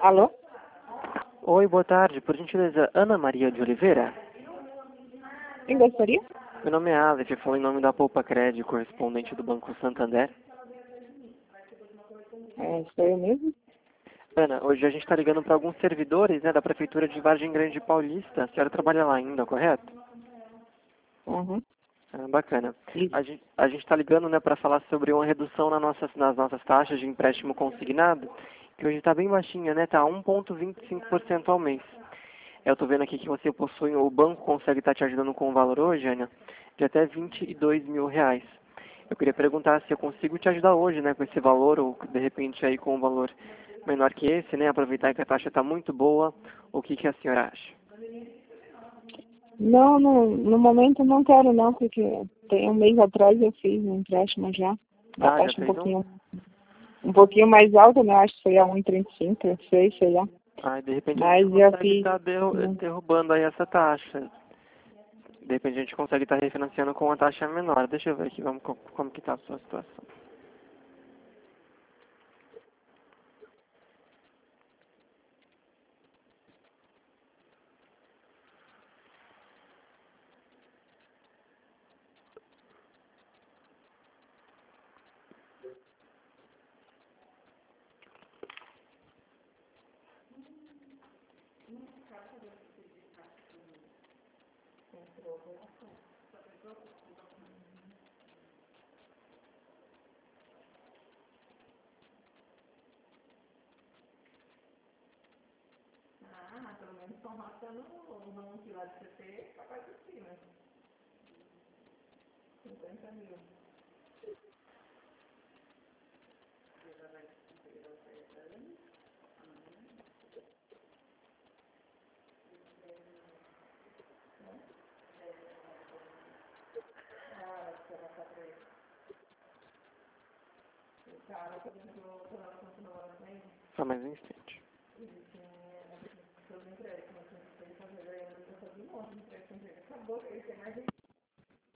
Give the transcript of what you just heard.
Alô? Oi, boa tarde. Por gentileza, Ana Maria de Oliveira? Quem gostaria? Meu nome é Aleph, eu falo em nome da Poupa Cred, correspondente do Banco Santander. Sou eu mesmo? Ana, hoje a gente está ligando para alguns servidores, da Prefeitura de Vargem Grande Paulista. A senhora trabalha lá ainda, correto? Uhum. Bacana. Isso. A gente está ligando, para falar sobre uma redução nas nossas taxas de empréstimo consignado, que hoje está bem baixinha, né? Está 1,25% ao mês. Eu estou vendo aqui que você possui, o banco consegue estar te ajudando com um valor hoje, Ana, de até R$ 22.000. Eu queria perguntar se eu consigo te ajudar hoje, com esse valor, ou de repente aí com um valor menor que esse, aproveitar que a taxa está muito boa. O que a senhora acha? Não, no momento não quero não, porque tem um mês atrás eu fiz um empréstimo já. Uma Já taxa fez um pouquinho mais alta, né? Acho que foi a 1,35, sei lá. De repente a Mas gente eu consegue fiz. estar derrubando aí essa taxa. De repente a gente consegue estar refinanciando com uma taxa menor. Deixa eu ver aqui como que está a sua situação. Pelo menos estão matando o ranking lá de CT, tá quase acima. 50 mil. Cara, por exemplo, quando ela continuava na frente, Só mais um instante. ele tinha seus empréstimos, ele fazia, ele fazia um monte de empréstimo, acabou, ele tem mais